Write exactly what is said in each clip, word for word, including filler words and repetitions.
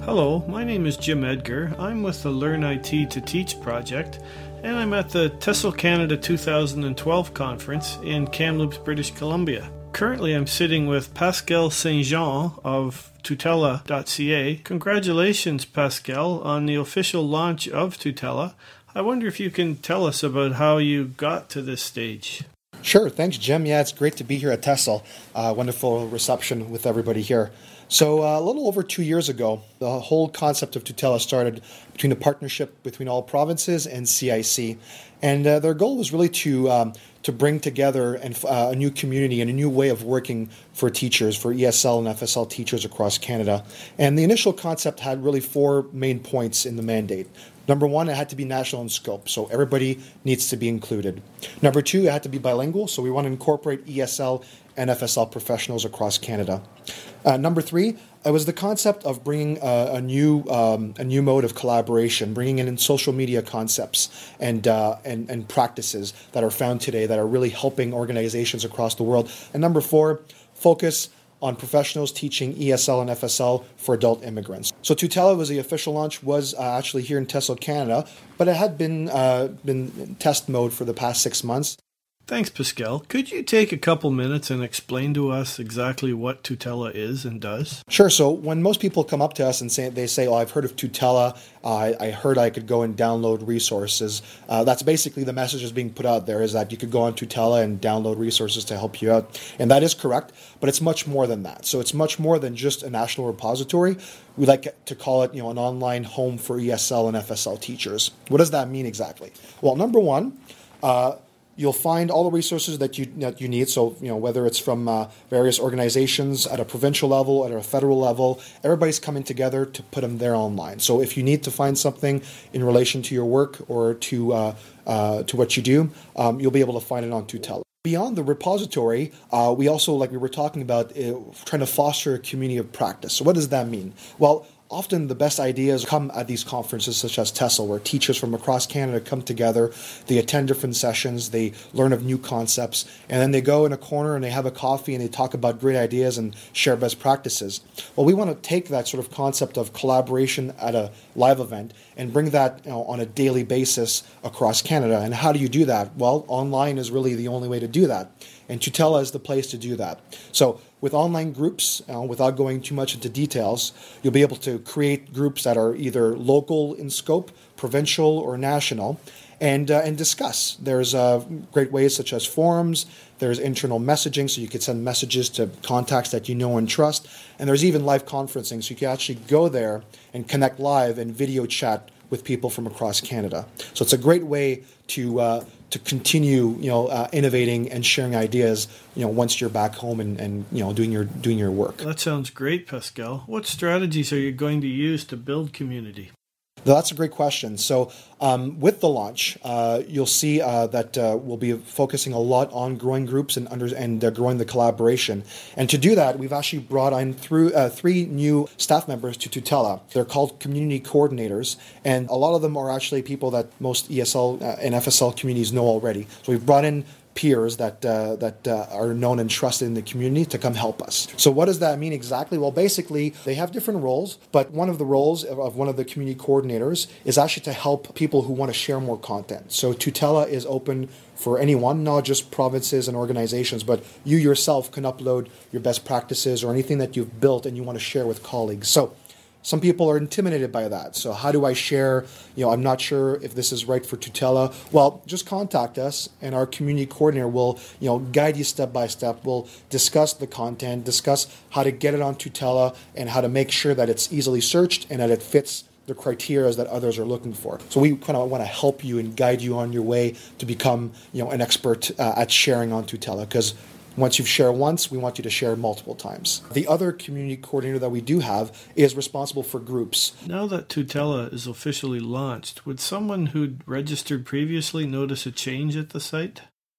Hello, my name is Jim Edgar. I'm with the Learn I T to Teach project, and I'm at the TESOL Canada two thousand twelve conference in Kamloops, British Columbia. Currently, I'm sitting with Pascal Saint-Jean of Tutela dot c a. Congratulations, Pascal, on the official launch of Tutela. I wonder if you can tell us about how you got to this stage. Sure. Thanks, Jim. Yeah, it's great to be here at TESOL. Uh, wonderful reception with everybody here. So uh, a little over two years ago, the whole concept of Tutela started between a partnership between all provinces and C I C. And uh, their goal was really to um, to bring together and, uh, a new community and a new way of working for teachers, for E S L and F S L teachers across Canada. And the initial concept had really four main points in the mandate. Number one, it had to be national in scope, so everybody needs to be included. Number two, it had to be bilingual, so we want to incorporate E S L and F S L professionals across Canada. Uh, number three, it was the concept of bringing a, a new um, a new mode of collaboration, bringing in social media concepts and, uh, and and practices that are found today that are really helping organizations across the world. And number four, focus on professionals teaching E S L and F S L for adult immigrants. So Tutela was the official launch was uh, actually here in TESOL Canada, but it had been uh, been in test mode for the past six months. Thanks, Pascal. Could you take a couple minutes and explain to us exactly what Tutela is and does? Sure. So when most people come up to us and say they say, "Oh, I've heard of Tutela. Uh, I heard I could go and download resources." Uh, that's basically the message that's being put out there, is that you could go on Tutela and download resources to help you out, and that is correct. But it's much more than that. So it's much more than just a national repository. We like to call it, you know, an online home for E S L and F S L teachers. What does that mean exactly? Well, number one. Uh, You'll find all the resources that you that you need. So, you know, whether it's from uh, various organizations at a provincial level, at a federal level, everybody's coming together to put them there online. So, if you need to find something in relation to your work or to uh, uh, to what you do, um, you'll be able to find it on Tutela. Beyond the repository, uh, we also, like we were talking about, uh, trying to foster a community of practice. So, what does that mean? Well, often the best ideas come at these conferences such as TESOL, where teachers from across Canada come together, they attend different sessions, they learn of new concepts, and then they go in a corner and they have a coffee and they talk about great ideas and share best practices. Well, we want to take that sort of concept of collaboration at a live event and bring that, you know, on a daily basis across Canada. And how do you do that? Well, online is really the only way to do that. And Tutela is the place to do that. So with online groups, uh, without going too much into details, you'll be able to create groups that are either local in scope, provincial, or national, and uh, and discuss. There's uh, great ways such as forums. There's internal messaging, so you could send messages to contacts that you know and trust. And there's even live conferencing, so you can actually go there and connect live and video chat with people from across Canada. So it's a great way to uh, to continue, you know, uh, innovating and sharing ideas, you know, once you're back home and, and you know doing your doing your work. That sounds great, Pascal. What strategies are you going to use to build community? That's a great question. So um, with the launch, uh, you'll see uh, that uh, we'll be focusing a lot on growing groups and under, and uh, growing the collaboration. And to do that, we've actually brought in through uh, three new staff members to Tutela. They're called community coordinators, and a lot of them are actually people that most E S L and F S L communities know already. So we've brought in peers that uh, that uh, are known and trusted in the community to come help us. So what does that mean exactly? Well, basically, they have different roles, but one of the roles of, of one of the community coordinators is actually to help people who want to share more content. So Tutela is open for anyone, not just provinces and organizations, but you yourself can upload your best practices or anything that you've built and you want to share with colleagues. So some people are intimidated by that. So how do I share? You know, I'm not sure if this is right for Tutela. Well, just contact us, and our community coordinator will, you know, guide you step by step. We'll discuss the content, discuss how to get it on Tutela, and how to make sure that it's easily searched and that it fits the criteria that others are looking for. So we kind of want to help you and guide you on your way to become, you know, an expert uh, at sharing on Tutela, because once you've shared once, we want you to share multiple times. The other community coordinator that we do have is responsible for groups. Now that Tutela is officially launched, would someone who'd registered previously notice a change at the site?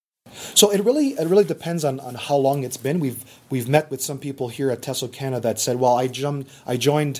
So it really it really depends on, on how long it's been. We've we've met with some people here at TESOL Canada that said, well, I jumped I joined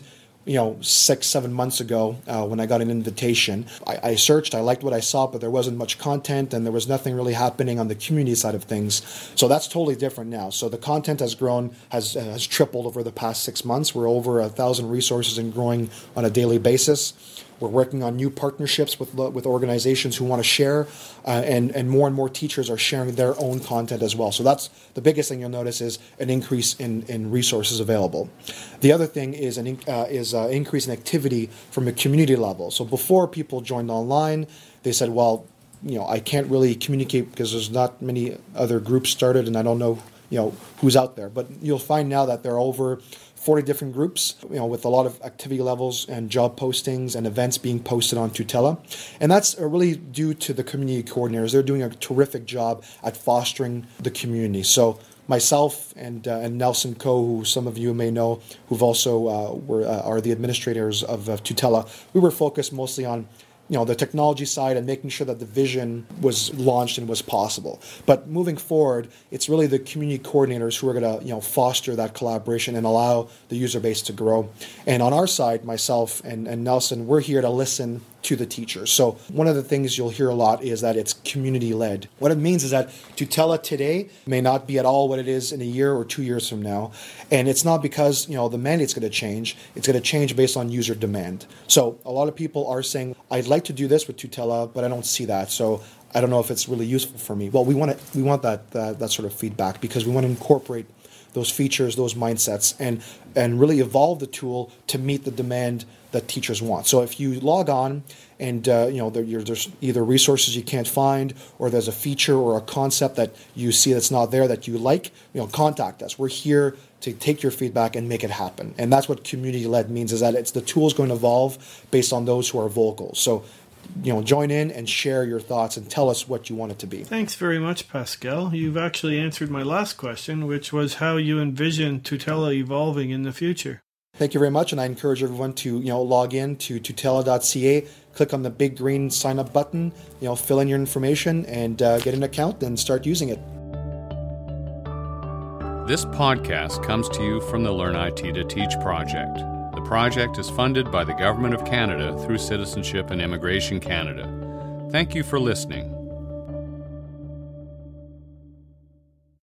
you know, six, seven months ago uh, when I got an invitation. I, I searched, I liked what I saw, but there wasn't much content and there was nothing really happening on the community side of things. So that's totally different now. So the content has grown, has, uh, has tripled over the past six months. We're over a thousand resources and growing on a daily basis. We're working on new partnerships with with organizations who want to share, uh, and, and more and more teachers are sharing their own content as well. So that's the biggest thing you'll notice is an increase in, in resources available. The other thing is an uh, is an increase in activity from a community level. So before people joined online, they said, well, you know, I can't really communicate because there's not many other groups started and I don't know, you know, who's out there. But you'll find now that there are over forty different groups, you know, with a lot of activity levels and job postings and events being posted on Tutela. And that's really due to the community coordinators. They're doing a terrific job at fostering the community. So myself and uh, and Nelson Coe, who some of you may know, who've also uh, were uh, are the administrators of uh, Tutela, we were focused mostly on, you know, the technology side and making sure that the vision was launched and was possible. But moving forward, it's really the community coordinators who are going to, you know, foster that collaboration and allow the user base to grow. And on our side, myself and, and Nelson, we're here to listen to the teachers. So one of the things you'll hear a lot is that it's community-led. What it means is that Tutela today may not be at all what it is in a year or two years from now. And it's not because, you know, the mandate's going to change. It's going to change based on user demand. So a lot of people are saying, I'd like to do this with Tutela, but I don't see that. So I don't know if it's really useful for me. Well, we want to, we want that, that that sort of feedback because we want to incorporate those features, those mindsets, and and really evolve the tool to meet the demand that teachers want. So if you log on and uh, you know there, there's either resources you can't find, or there's a feature or a concept that you see that's not there that you like, you know, contact us. We're here to take your feedback and make it happen. And that's what community-led means, is that it's the tool's going to evolve based on those who are vocal. So, you know, join in and share your thoughts and tell us what you want it to be. Thanks very much, Pascal. You've actually answered my last question, which was how you envision Tutela evolving in the future. Thank you very much, and I encourage everyone to, you know, log in to tutela dot c a, click on the big green sign up button, you know, fill in your information and uh, get an account and start using it. This podcast comes to you from the Learn I T to Teach project. The project is funded by the Government of Canada through Citizenship and Immigration Canada. Thank you for listening.